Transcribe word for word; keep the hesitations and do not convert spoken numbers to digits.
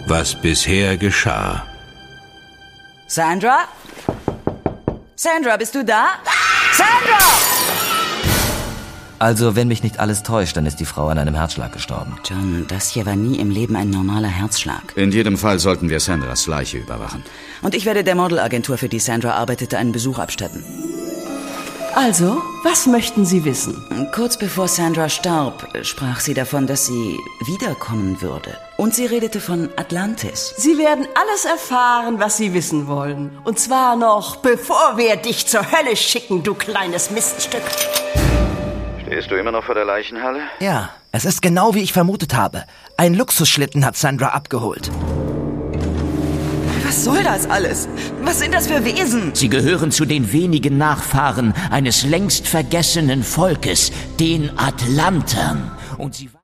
was bisher geschah. Sandra? Sandra, bist du da? Sandra! Also, wenn mich nicht alles täuscht, dann ist die Frau an einem Herzschlag gestorben. John, das hier war nie im Leben ein normaler Herzschlag. In jedem Fall sollten wir Sandras Leiche überwachen. Und ich werde der Modelagentur, für die Sandra arbeitete, einen Besuch abstatten. Also, was möchten Sie wissen? Kurz bevor Sandra starb, sprach sie davon, dass sie wiederkommen würde. Und sie redete von Atlantis. Sie werden alles erfahren, was Sie wissen wollen. Und zwar noch, bevor wir dich zur Hölle schicken, du kleines Miststück. Stehst du immer noch vor der Leichenhalle? Ja, es ist genau wie ich vermutet habe. Ein Luxusschlitten hat Sandra abgeholt. Was soll das alles? Was sind das für Wesen? Sie gehören zu den wenigen Nachfahren eines längst vergessenen Volkes, den Atlantern. Und sie